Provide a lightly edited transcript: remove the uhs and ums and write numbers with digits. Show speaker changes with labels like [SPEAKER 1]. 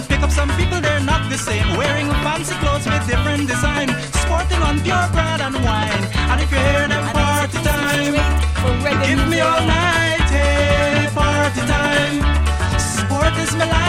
[SPEAKER 1] Pick up some people, they're not the same. Wearing fancy clothes with different design. Sporting on pure bread and wine. And if you hear them party time, give me all night, hey, party time. Sport is my life.